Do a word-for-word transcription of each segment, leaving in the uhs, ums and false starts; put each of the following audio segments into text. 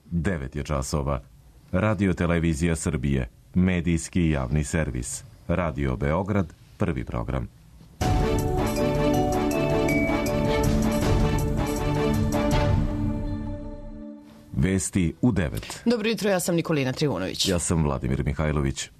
devet je časova. Radio Televizija Srbije, medijski javni servis. Radio Beograd, prvi program. Vesti u devet. Dobro jutro, ja sam Nikolina Trivunović. Ja sam Vladimir Mihajlović.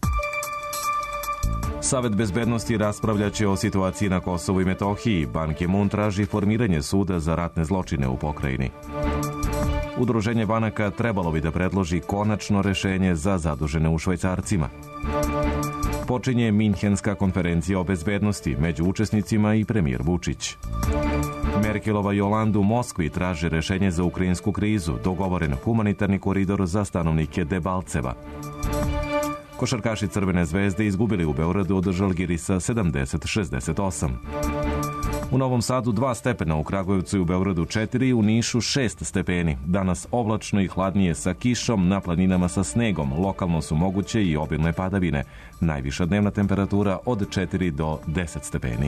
Savet bezbednosti raspravljaće o situaciji na Kosovu i Metohiji. Ban Ki-moon traži formiranje suda za ratne zločine u pokrajini. Udruženje banaka trebalo bi da predloži konačno rešenje za zadužene u švajcarcima. Počinje Minhenska konferencija o bezbednosti, među učesnicima i premijer Vučić. Merkelova i Hollande u Moskvi traže rešenje za ukrajinsku krizu, dogovoren humanitarni koridor za stanovnike Debalceva. Košarkaši Crvene zvezde izgubili u Beogradu od Žalgirisa sedamdeset šezdeset osam. U Novom Sadu dva stepena, u Kragujevcu i u Beogradu četiri, u Nišu šest stepeni. Danas oblačno i hladnije sa kišom, na planinama sa snegom. Lokalno su moguće i obilne padavine. Najviša dnevna temperatura od četiri do deset stepeni.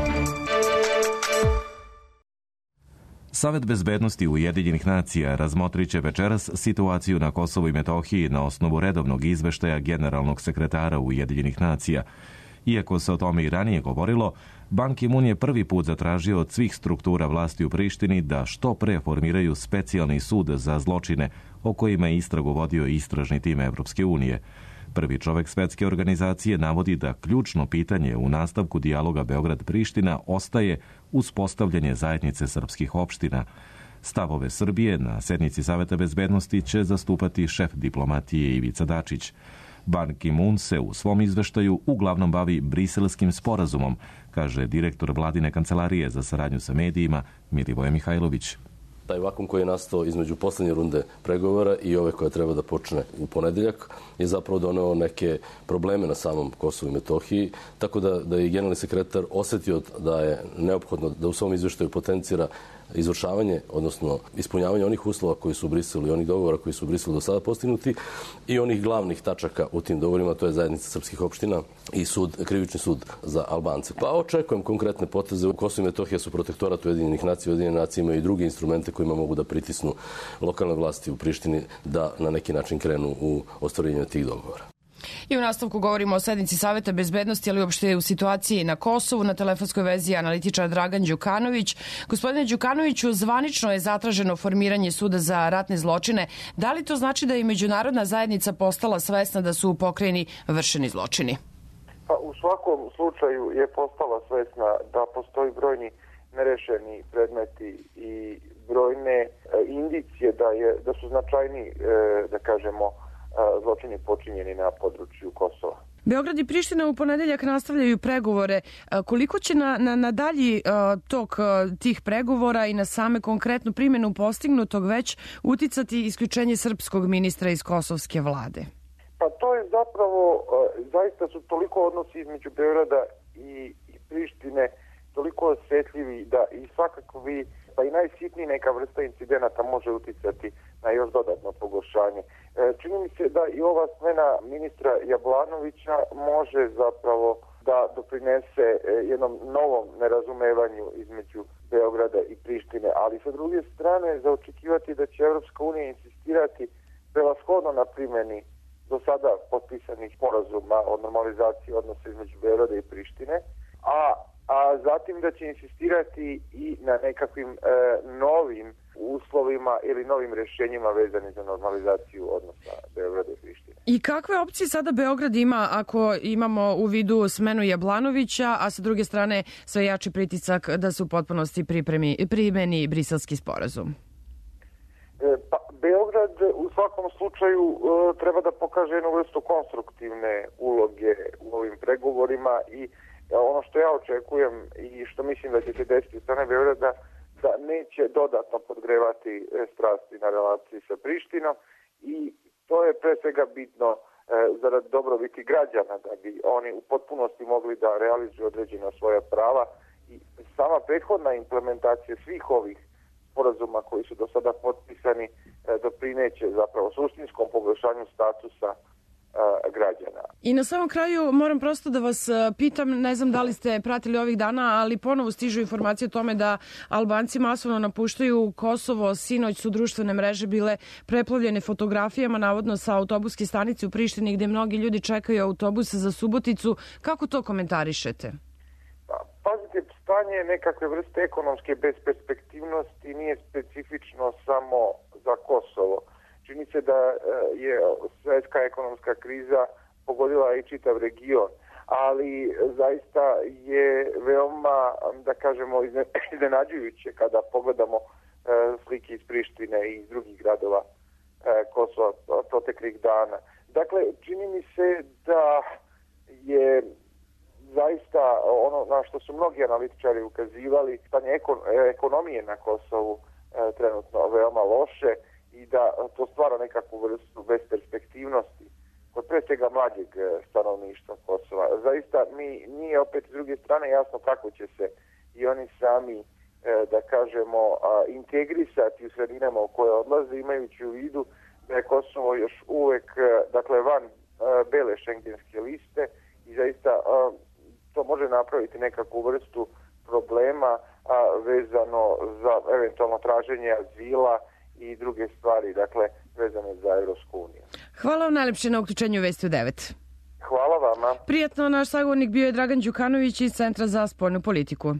Savet bezbednosti Ujedinjenih nacija razmotrit će večeras situaciju na Kosovu i Metohiji na osnovu redovnog izveštaja generalnog sekretara Ujedinjenih nacija. Iako se o tome i ranije govorilo, Ban Ki-moon je prvi put zatražio od svih struktura vlasti u Prištini da što pre formiraju specijalni sud za zločine o kojima je istragu vodio istražni tim Evropske unije. Prvi čovek svetske organizacije navodi da ključno pitanje u nastavku dijaloga Beograd-Priština ostaje uspostavljanje zajednice srpskih opština. Stavove Srbije na sednici Saveta bezbednosti će zastupati šef diplomatije Ivica Dačić. Ban Ki-moon se u svom izveštaju uglavnom bavi Briselskim sporazumom, kaže direktor vladine kancelarije za saradnju sa medijima Milivoje Mihajlović. Taj vakum koji je nastao između poslednje runde pregovora i ove koja treba da počne u ponedeljak je zapravo doneo neke probleme na samom Kosovu i Metohiji, tako da, da je generalni sekretar osetio da je neophodno da u svom izveštaju potencira izvršavanje, odnosno ispunjavanje onih uslova koji su u Briselu i onih dogovora koji su u Briselu do sada postignuti i onih glavnih tačaka u tim dogovorima, to je zajednica srpskih opština i sud, krivični sud za Albance. Pa očekujem konkretne poteze. U Kosovu i Metohija su protektorat Ujedinjenih nacija, Ujedinjene nacije imaju i druge instrumente kojima mogu da pritisnu lokalne vlasti u Prištini da na neki način krenu u ostvarenje tih dogovora. I u nastavku govorimo o sednici Saveta bezbednosti, ali uopšte u situaciji na Kosovu. Na telefonskoj vezi je analitičar Dragan Đukanović. Gospodine Đukanoviću, zvanično je zatraženo formiranje suda za ratne zločine. Da li to znači da je međunarodna zajednica postala svesna da su u pokrajini vršeni zločini? Pa, u svakom slučaju je postala svesna da postoji brojni nerešeni predmeti i brojne e, indicije da, je, da su značajni, e, da kažemo, zločini počinjeni na području Kosova. Beograd i Priština u ponedeljak nastavljaju pregovore. Koliko će na, na, na dalji tok tih pregovora i na same konkretnu primjenu postignutog već uticati isključenje srpskog ministra iz kosovske vlade? Pa to je zapravo, zaista su toliko odnosi između Beograda i, i Prištine toliko osjetljivi da i svakako vi, pa i najsitniji neka vrsta incidenata može uticati na još dodatno pogoršanje. Čini mi se da i ova smena ministra Jablanovića može zapravo da doprinese jednom novom nerazumevanju između Beograda i Prištine, ali sa druge strane za očekivati da će Evropska unija insistirati prevashodno na primjeni do sada potpisanih sporazuma o normalizaciji odnosa između Beograda i Prištine, a a zatim da će insistirati i na nekakvim e, novim uslovima ili novim rješenjima vezani za normalizaciju odnosa Beograda i Prištine. I kakve opcije sada Beograd ima ako imamo u vidu smenu Jablanovića, a sa druge strane sve jači pritisak da se u potpunosti pripremi, primeni Briselski sporazum? E, pa, Beograd u svakom slučaju e, treba da pokaže jednu vrstu konstruktivne uloge u ovim pregovorima i ono što ja očekujem i što mislim da će se desiti u strane Beograda, da neće dodatno podgrevati strasti na relaciji sa Prištinom i to je pre svega bitno e, zarad dobrobiti građana, da bi oni u potpunosti mogli da realizuju određena svoja prava i sama prethodna implementacija svih ovih sporazuma koji su do sada potpisani e, doprineće zapravo suštinskom poboljšanju statusa građana. I na samom kraju moram prosto da vas pitam, ne znam da li ste pratili ovih dana, ali ponovo stižu informacije o tome da Albanci masovno napuštaju Kosovo. Sinoć su društvene mreže bile preplavljene fotografijama, navodno sa autobuske stanice u Prištini gde mnogi ljudi čekaju autobuse za Suboticu. Kako to komentarišete? Pa, pazite, stanje nekakve vrste ekonomske besperspektivnosti nije specifično samo za Kosovo. Čini se da je svetska ekonomska kriza pogodila i čitav region, ali zaista je veoma, da kažemo, iznenađujuće kada pogledamo slike iz Prištine i iz drugih gradova Kosova proteklih dana. Dakle, čini mi se da je zaista ono na što su mnogi analitičari ukazivali, stanje ekonomije na Kosovu trenutno veoma loše i da to stvara nekakvu vrstu besperspektivnosti kod pre svega mlađeg stanovništva Kosova. Zaista mi nije opet s druge strane jasno kako će se i oni sami, da kažemo, integrisati u sredinama u koje odlaze, imajući u vidu da je Kosovo još uvek, dakle, van bele šengenske liste i zaista to može napraviti nekakvu vrstu problema vezano za eventualno traženje azila i druge stvari, dakle, vezane za Evropsku uniju. Hvala vam najlepše na uključenju u Vesti u devet. Hvala vama. Prijatno, naš sagovornik bio je Dragan Đukanović iz Centra za spoljnu politiku.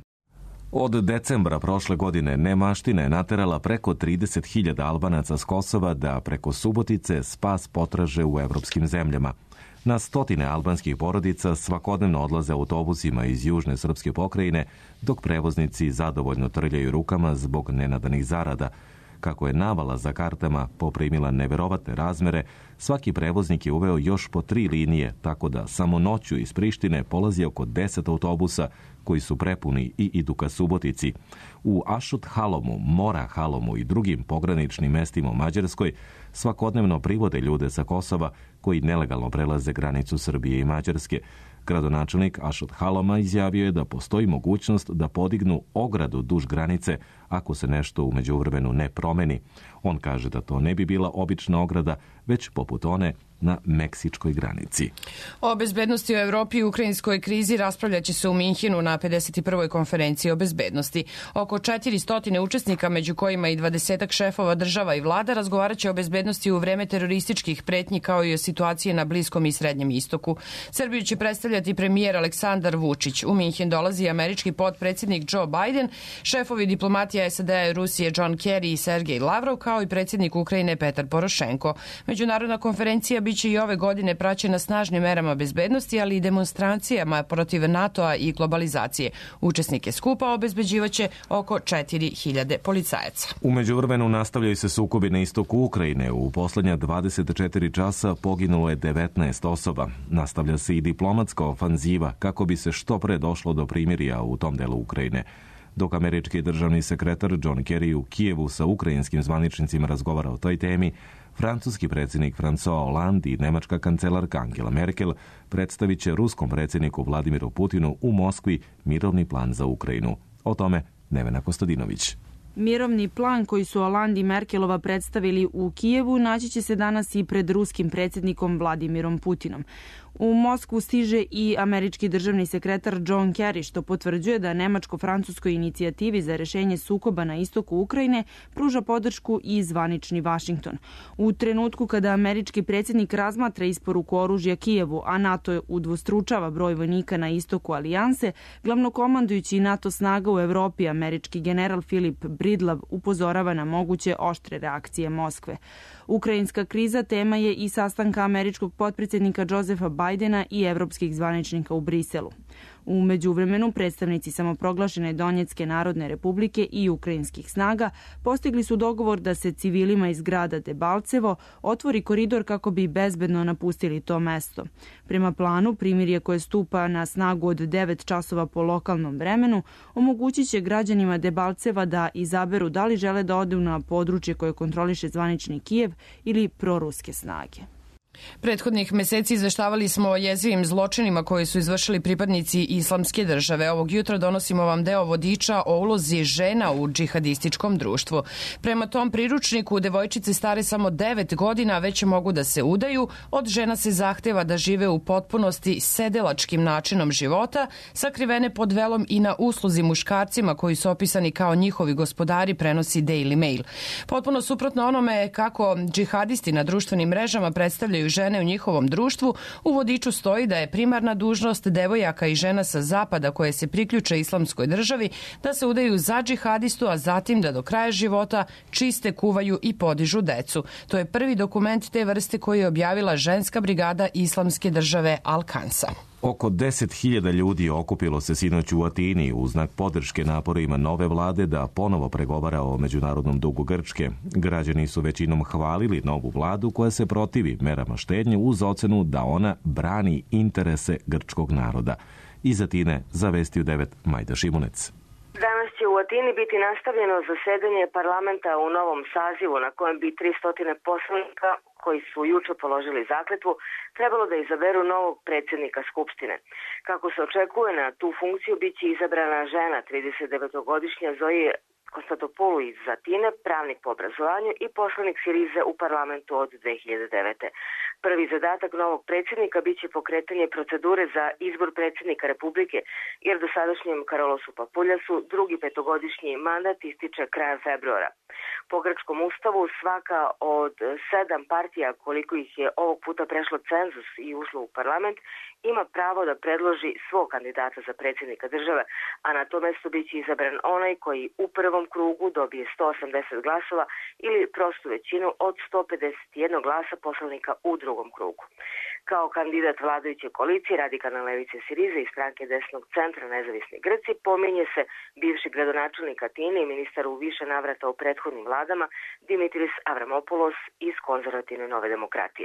Od decembra prošle godine nemaština je naterala preko trideset hiljada Albanaca s Kosova da preko Subotice spas potraže u evropskim zemljama. Na stotine albanskih porodica svakodnevno odlaze autobusima iz južne srpske pokrajine, dok prevoznici zadovoljno trljaju rukama zbog nenadanih zarada. Kako je navala za kartama poprimila neverovatne razmere, svaki prevoznik je uveo još po tri linije, tako da samo noću iz Prištine polazi oko deset autobusa koji su prepuni i idu ka Subotici. U Ašut Halomu, Mora Halomu i drugim pograničnim mestima u Mađarskoj svakodnevno privode ljude sa Kosova koji nelegalno prelaze granicu Srbije i Mađarske. Gradonačelnik Ašut Haloma izjavio je da postoji mogućnost da podignu ogradu duž granice ako se nešto u međuvremenu ne promeni. On kaže da to ne bi bila obična ograda, već poput one na meksičkoj granici. O bezbednosti u Evropi i ukrajinskoj krizi raspravljaće se u Minhenu na pedeset prvoj konferenciji o bezbednosti. Oko četiristo učesnika, među kojima i dvadesetak šefova država i vlada, razgovaraće o bezbednosti u vreme terorističkih pretnji kao i o situaciji na Bliskom i Srednjem istoku. Srbiju će predstavljati premijer Aleksandar Vučić. U Minhen dolazi američki potpredsjednik Joe Biden, šefovi diplomatija S A D-a i Rusije John Kerry i Sergej Lavrov, kao i predsjednik Ukrajine Petar Porošenko. Međunarodna konferencija biće i ove godine praćena snažnim merama bezbednosti, ali i demonstracijama protiv NATO-a i globalizacije. Učesnike skupa obezbeđivaće oko četiri hiljade policajaca. U međuvremenu nastavljaju se sukobi na istoku Ukrajine. U poslednja dvadeset četiri časa poginulo je devetnaest osoba. Nastavlja se i diplomatska ofanziva kako bi se što pre došlo do primirja u tom delu Ukrajine. Dok američki državni sekretar John Kerry u Kijevu sa ukrajinskim zvaničnicima razgovara o toj temi, francuski predsjednik François Hollande i nemačka kancelarka Angela Merkel predstavit će ruskom predsjedniku Vladimiru Putinu u Moskvi mirovni plan za Ukrajinu. O tome Nevena Kostadinović. Mirovni plan koji su Hollande i Merkelova predstavili u Kijevu naći će se danas i pred ruskim predsjednikom Vladimirom Putinom. U Moskvu stiže i američki državni sekretar John Kerry, što potvrđuje da nemačko-francuskoj inicijativi za rešenje sukoba na istoku Ukrajine pruža podršku i zvanični Vašington. U trenutku kada američki predsjednik razmatra isporuku oružja Kijevu, a NATO udvostručava broj vojnika na istoku alijanse, glavnokomandujući NATO snaga u Evropi, američki general Filip Bridlav, upozorava na moguće oštre reakcije Moskve. Ukrajinska kriza tema je i sastanka američkog potpredsjednika Josefa Bidena i evropskih zvaničnika u Briselu. U međuvremenu predstavnici samoproglašene Donjecke narodne republike i ukrajinskih snaga postigli su dogovor da se civilima iz grada Debalcevo otvori koridor kako bi bezbedno napustili to mesto. Prema planu, primirje koje stupa na snagu od devet časova po lokalnom vremenu omogućit će građanima Debalceva da izaberu da li žele da odu na područje koje kontroliše zvanični Kijev ili proruske snage. Prethodnih meseci izveštavali smo o jezivim zločinima koje su izvršili pripadnici Islamske države. Ovog jutra donosimo vam deo vodiča o ulozi žena u džihadističkom društvu. Prema tom priručniku, devojčice stare samo devet godina već mogu da se udaju. Od žena se zahteva da žive u potpunosti sedelačkim načinom života, sakrivene pod velom i na usluzi muškarcima koji su opisani kao njihovi gospodari, prenosi Daily Mail. Potpuno suprotno onome kako džihadisti na društvenim mrežama predstavljaju žene u njihovom društvu, u vodiču stoji da je primarna dužnost devojaka i žena sa zapada koje se priključe Islamskoj državi da se udaju za džihadistu, a zatim da do kraja života čiste, kuvaju i podižu decu. To je prvi dokument te vrste koji je objavila ženska brigada Islamske države Al-Kansa. Oko deset hiljada ljudi okupilo se sinoć u Atini u znak podrške naporima nove vlade da ponovo pregovara o međunarodnom dugu Grčke. Građani su većinom hvalili novu vladu koja se protivi merama štednje uz ocenu da ona brani interese grčkog naroda. Iz Atine za Vesti u devet Majda Šimunec. Danas će u Atini biti nastavljeno zasedanje parlamenta u novom sazivu na kojem bi tristo poslanika koji su juče položili zakletvu trebalo da izaberu novog predsjednika Skupštine. Kako se očekuje, na tu funkciju biće izabrana žena tridesetdevetogodišnja Zoe Konstantopolu iz Atine, pravnik po obrazovanju i poslanik Sirize u parlamentu od dve hiljade devete. Prvi zadatak novog predsjednika biće pokretanje procedure za izbor predsjednika Republike, jer dosadašnjem Karolosu Papuljasu drugi petogodišnji mandat ističe krajem februara. Po grčkom ustavu svaka od sedam partija, koliko ih je ovog puta prešlo cenzus i ušlo u parlament, ima pravo da predloži svog kandidata za predsjednika države, a na to mesto biće izabran onaj koji u prvom krugu dobije sto osamdeset glasova ili prostu većinu od sto pedeset jedan glasa poslanika u drugom krugu. Kao kandidat vladajuće koalicije Radikalne levice Sirize i stranke desnog centra Nezavisni Grci pominje se bivši gradonačelnik Atine i ministar u više navrata u prethodnim vladama Dimitris Avramopoulos iz konzervativne Nove demokratije.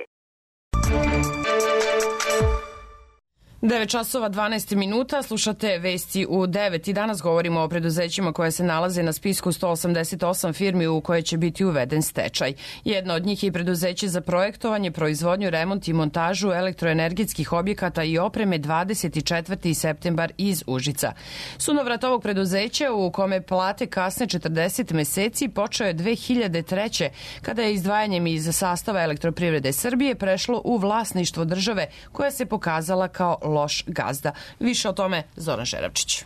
devet časova dvanaest minuta, slušate Vesti u devet i danas govorimo o preduzećima koje se nalaze na spisku sto osamdeset osam firmi u koje će biti uveden stečaj. Jedno od njih je i preduzeće za projektovanje, proizvodnju, remont i montažu elektroenergetskih objekata i opreme dvadeset četvrti septembar iz Užica. Sunovrat ovog preduzeća u kome plate kasne četrdeset meseci počeo je dve hiljade treće. kada je izdvajanjem iz sastava Elektroprivrede Srbije prešlo u vlasništvo države koja se pokazala kao loš gazda. Više o tome Zoran Žeravčić.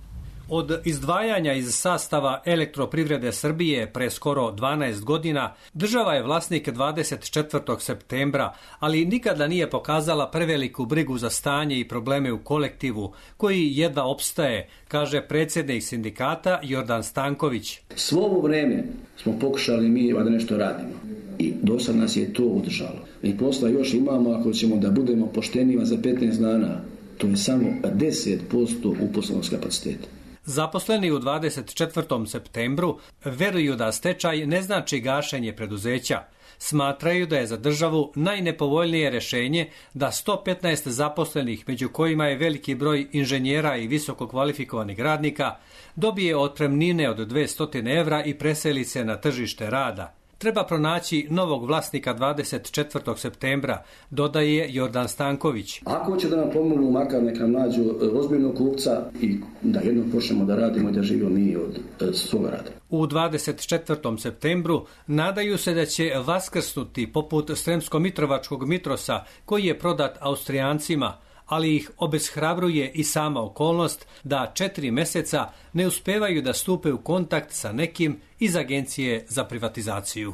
Od izdvajanja iz sastava Elektroprivrede Srbije pre skoro dvanaest godina, država je vlasnik dvadeset četvrtog septembra, ali nikada nije pokazala preveliku brigu za stanje i probleme u kolektivu, koji jedva opstaje, kaže predsjednik sindikata Jordan Stanković. Svo ovo vreme smo pokušali mi da nešto radimo i do sad nas je to udržalo. I posla još imamo, ako ćemo da budemo poštenima za petnaest dana, to je samo deset posto uposlenog kapaciteta. Zaposleni u dvadeset četvrtom septembru veruju da stečaj ne znači gašenje preduzeća. Smatraju da je za državu najnepovoljnije rešenje da sto petnaest zaposlenih, među kojima je veliki broj inženjera i visoko kvalifikovanih radnika, dobije otpremnine od dvesta evra i preseli se na tržište rada. Treba pronaći novog vlasnika dvadeset četvrtog septembra, dodaje Jordan Stanković. Ako će da nam pomognu, makar neka nađu ozbiljnog kupca i da jednom počnemo da radimo i da živimo mi od, od svoga rada. U dvadeset četvrtom septembru nadaju se da će vaskrsnuti poput Sremsko-Mitrovačkog Mitrosa, koji je prodat Austrijancima, ali ih obeshrabruje i sama okolnost da četiri meseca ne uspevaju da stupe u kontakt sa nekim iz Agencije za privatizaciju.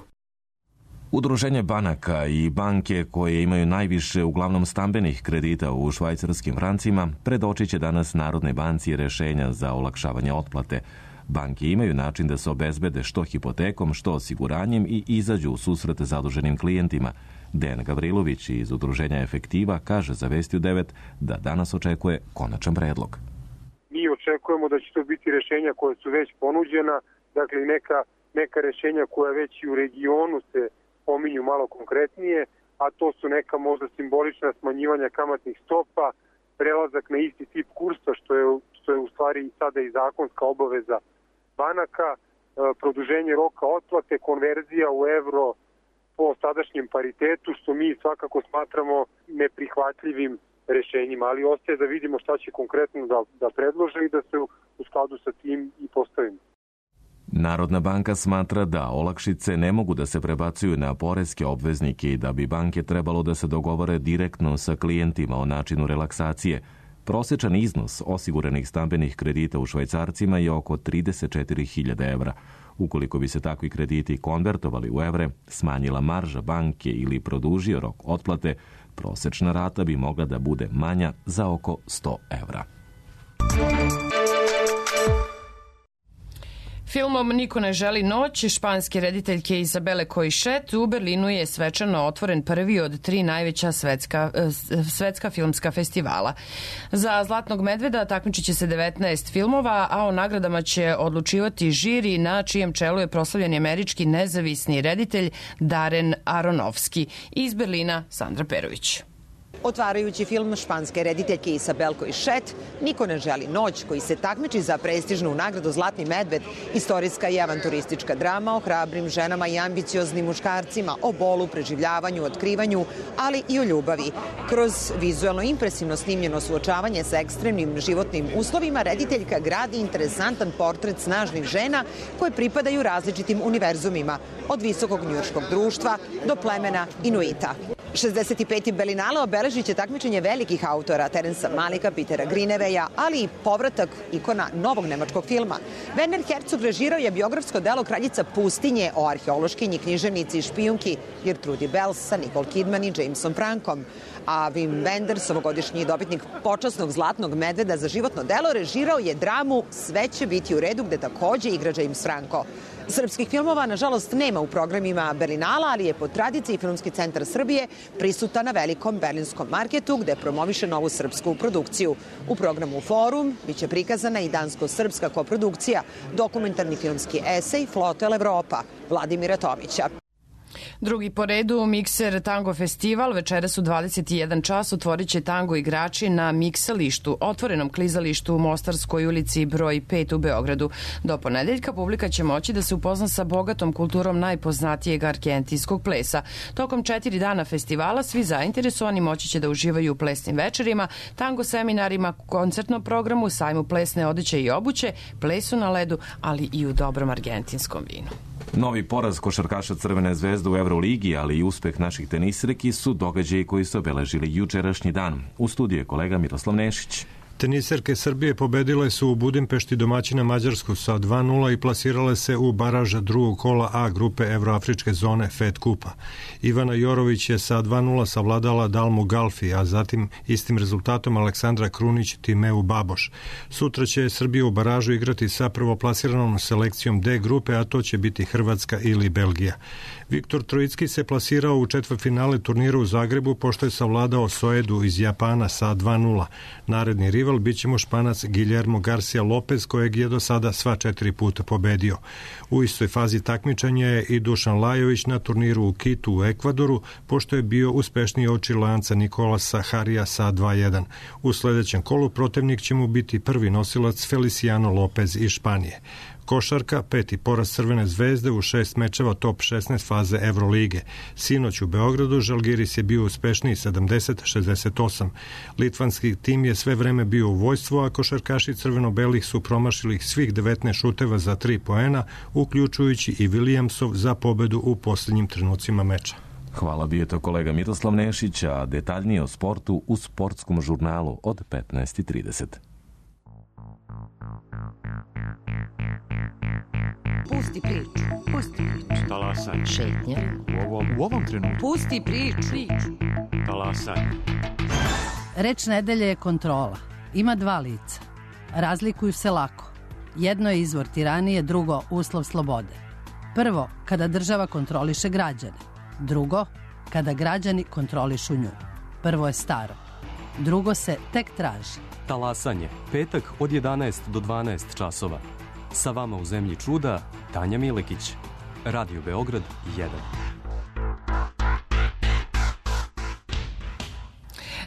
Udruženje banaka i banke koje imaju najviše uglavnom stambenih kredita u švajcarskim francima predočit će danas Narodnoj banci rešenja za olakšavanje otplate. Banke imaju način da se obezbede što hipotekom, što osiguranjem i izađu u susret zaduženim klijentima. Dejan Gavrilović iz Udruženja Efektiva kaže za Vesti u devet da danas očekuje konačan predlog. Mi očekujemo da će to biti rešenja koja su već ponuđena, dakle neka, neka rešenja koja već i u regionu se pominju malo konkretnije, a to su neka možda simbolična smanjivanja kamatnih stopa, prelazak na isti tip kursa, što je, što je u stvari sada i zakonska obaveza banaka, produženje roka otplate, konverzija u evro po sadašnjem paritetu, što mi svakako smatramo neprihvatljivim rešenjima, ali ostaje da vidimo šta će konkretno da, da predlože i da se u, u skladu sa tim i postavimo. Narodna banka smatra da olakšice ne mogu da se prebacuju na poreske obveznike i da bi banke trebalo da se dogovore direktno sa klijentima o načinu relaksacije. Prosečan iznos osiguranih stambenih kredita u švajcarcima je oko trideset četiri hiljade evra. Ukoliko bi se takvi krediti konvertovali u evre, smanjila marža banke ili produžio rok otplate, prosečna rata bi mogla da bude manja za oko sto evra. Filmom Niko ne želi noć španske rediteljke Izabele Coixet u Berlinu je svečano otvoren prvi od tri najveća svetska, svetska filmska festivala. Za Zlatnog medveda takmičit će se devetnaest filmova, a o nagradama će odlučivati žiri na čijem čelu je proslavljeni američki nezavisni reditelj Darren Aronofsky. Iz Berlina Sandra Perović. Otvarajući film španske rediteljke Isabel Coixet, Niko ne želi noć, koji se takmiči za prestižnu nagradu Zlatni medved, istorijska i avanturistička drama o hrabrim ženama i ambicioznim muškarcima, o bolu, preživljavanju, otkrivanju, ali i o ljubavi. Kroz vizualno impresivno snimljeno suočavanje sa ekstremnim životnim uslovima, rediteljka gradi interesantan portret snažnih žena koje pripadaju različitim univerzumima, od visokog njujorškog društva do plemena Inuita. šezdeset peti Berlinale obeležit će takmičenje velikih autora Terensa Malika, Petera Grineveja, ali i povratak ikona novog nemačkog filma. Werner Herzog režirao je biografsko delo Kraljica pustinje o arheološkinji, književnici i špijunki Gertrudi Bells sa Nicole Kidman i Jamesom Frankom. A Wim Wenders, ovogodišnji dobitnik počasnog Zlatnog medveda za životno delo, režirao je dramu Sve će biti u redu, gde takođe igra James Franco. Srpskih filmova, nažalost, nema u programima Berlinala, ali je po tradiciji Filmski centar Srbije prisutan na velikom berlinskom marketu gde promoviše novu srpsku produkciju. U programu Forum biće prikazana i dansko-srpska koprodukcija, dokumentarni filmski esej Flotel Evropa Vladimira Tomića. Drugi po redu, Mikser Tango festival, večeras u dvadeset jedan čas otvorit će tango igrači na miksalištu, otvorenom klizalištu u Mostarskoj ulici broj pet u Beogradu. Do ponedeljka publika će moći da se upozna sa bogatom kulturom najpoznatijeg argentijskog plesa. Tokom četiri dana festivala svi zainteresovani moći će da uživaju u plesnim večerima, tango seminarima, koncertnom programu, sajmu plesne odeće i obuće, plesu na ledu, ali i u dobrom argentinskom vinu. Novi poraz košarkaša Crvene zvezde u Euroligi, ali i uspeh naših tenisirki su događaji koji su obeležili jučerašnji dan. U studiju je kolega Miroslav Nešić. Teniserke Srbije pobedile su u Budimpešti domaćina Mađarsku sa dva nula i plasirale se u baraža drugog kola A grupe Evroafričke zone Fed Kupa. Ivana Jorović je sa dva nula savladala Dalmu Galfi, a zatim istim rezultatom Aleksandra Krunić Timeu Baboš. Sutra će Srbija u baražu igrati sa prvoplasiranom selekcijom D grupe, a to će biti Hrvatska ili Belgija. Viktor Trojicki se plasirao u četvrtfinale turnira u Zagrebu pošto je savladao Soedu iz Japana sa dva nula. Naredni rival bit će mu Španac Guillermo Garcia Lopez, kojeg je do sada sva četiri puta pobedio. U istoj fazi takmičanja je i Dušan Lajović na turniru u Kitu u Ekvadoru, pošto je bio uspešniji od Čileanca Nikolasa Harija sa dva jedan. U sledećem kolu protivnik će mu biti prvi nosilac Feliciano Lopez iz Španije. Košarka, peti poraz Crvene zvezde u šest mečeva top šesnaest faze Evrolige. Sinoć u Beogradu Žalgiris je bio uspešniji sedamdeset šezdeset osam. Litvanski tim je sve vreme bio u vojstvu, a košarkaši crveno-belih su promašili svih devetnaest šuteva za tri poena, uključujući i Williamsov za pobedu u posljednjim trenucima meča. Hvala, bio je to kolega Miroslav Nešić, a detaljnije o sportu u sportskom žurnalu od petnaest i trideset. Pusti priču, pusti priču. Talasaj. Šetnja. U ovom, u ovom trenutku. Pusti priču. priču. Talasaj. Reč nedelje je kontrola. Ima dva lica. Razlikuju se lako. Jedno je izvor tiranije, drugo uslov slobode. Prvo, kada država kontroliše građane. Drugo, kada građani kontrolišu nju. Prvo je staro. Drugo se tek traži. Talasanje. Petak od jedanaest do dvanaest časova. Sa vama u zemlji čuda, Tanja Milekić. Radio Beograd jedan.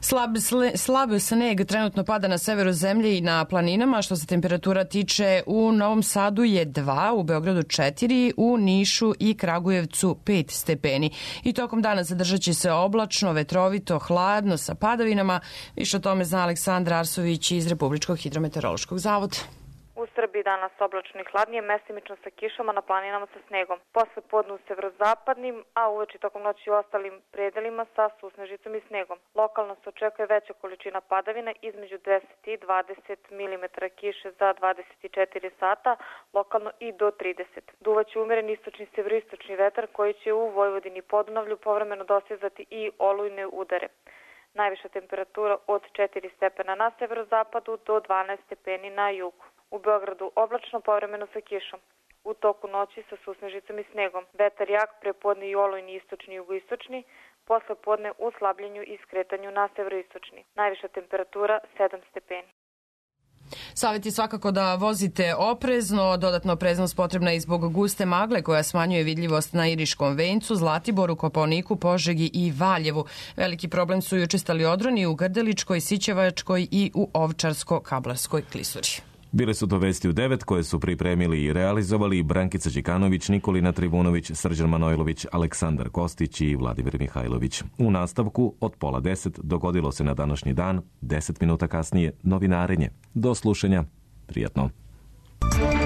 Slab, sle, slab sneg trenutno pada na severu zemlje i na planinama. Što se temperatura tiče, u Novom Sadu je dva, u Beogradu četiri, u Nišu i Kragujevcu pet stepeni. I tokom dana zadržat će se oblačno, vetrovito, hladno sa padavinama. Više o tome zna Aleksandra Arsović iz Republičkog hidrometeorološkog zavoda. U Srbiji danas oblačno i hladnije, mestimično sa kišama, na planinama sa snegom. Posle podne u severozapadnim, a uveče tokom noći u ostalim predelima sa susnežicom i snegom. Lokalno se očekuje veća količina padavina, između deset i dvadeset milimetara kiše za dvadeset četiri sata, lokalno i do trideset. Duvaće umeren istočni severoistočni vetar koji će u Vojvodini i Podunavlju povremeno dosezati i olujne udare. Najviša temperatura od četiri stepena na severozapadu do dvanaest stepeni na jugu. U Beogradu oblačno, povremeno sa kišom. U toku noći sa susnežicom i snegom. Vetar jak, prepodne i olujni istočni i jugoistočni, posle podne u slabljenju i skretanju na severoistočni. Najviša temperatura sedam stepeni. Savjet je svakako da vozite oprezno. Dodatna opreznost potrebna je i zbog guste magle koja smanjuje vidljivost na Iriškom vencu, Zlatiboru, Kopaoniku, Požegi i Valjevu. Veliki problem su i učestali odroni u Grdeličkoj, Sićevačkoj i u Ovčarsko-Kablarskoj klisuri. Bile su to vesti u devet koje su pripremili i realizovali Brankica Đikanović, Nikolina Trivunović, Srđan Manojlović, Aleksandar Kostić i Vladimir Mihajlović. U nastavku od pola deset dogodilo se na današnji dan, deset minuta kasnije novinarenje. Do slušanja. Prijatno.